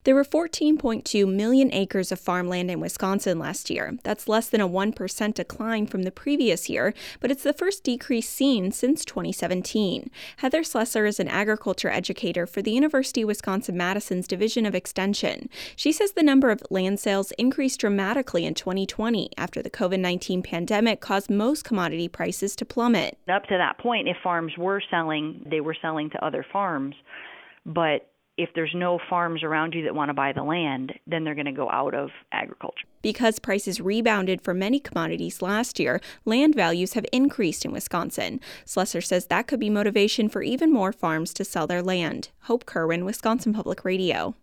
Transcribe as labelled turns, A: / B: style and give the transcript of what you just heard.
A: There were 14.2 million acres of farmland in Wisconsin last year. That's less than a 1% decline from the previous year, but it's the first decrease seen since 2017. Heather Slesser is an agriculture educator for the University of Wisconsin-Madison's Division of Extension. She says the number of land sales increased dramatically in 2020 after the COVID-19 pandemic caused most commodity prices to plummet.
B: Up to that point, if farms were selling, they were selling to other farms, but if there's no farms around you that want to buy the land, then they're going to go out of agriculture.
A: Because prices rebounded for many commodities last year, land values have increased in Wisconsin. Slesser says that could be motivation for even more farms to sell their land. Hope Kerwin, Wisconsin Public Radio.